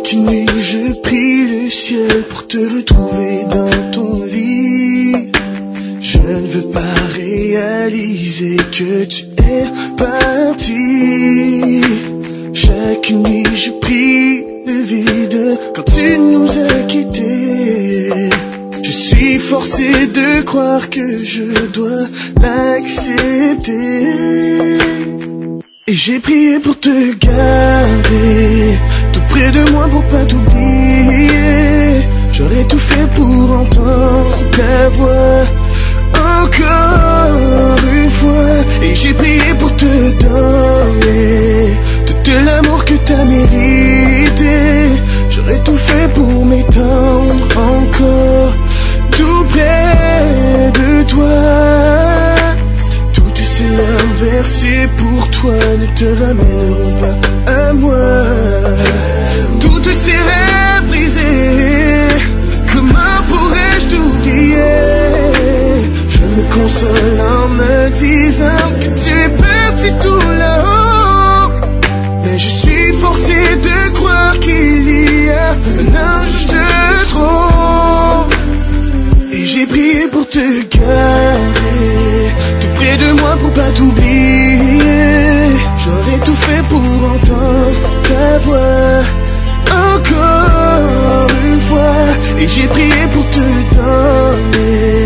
Chaque nuit je prie le ciel pour te retrouver dans ton lit. Je ne veux pas réaliser que tu es parti. Chaque nuit je prie le vide quand tu nous as quittés. Je suis forcé de croire que je dois l'accepter. Et j'ai prié pour te garder tout près de moi pour pas t'oublier. J'aurais tout fait pour entendre ta voix encore une fois. Et j'ai prié pour te donner tout l'amour que t'as mérité. J'aurais tout fait pour m'étendre encore tout près de toi. Toutes ces larmes versées pour toi ne te ramèneront pas à moi. Toutes ces rêves brisés, comment pourrais-je t'oublier? Je me console en me disant que tu es parti tout là-haut. Mais je suis forcé de croire qu'il y a un ange de trop. Et j'ai prié pour te garder tout près de moi pour pas t'oublier. J'aurais tout fait pour entendre ta voix encore une fois. Et j'ai prié pour te donner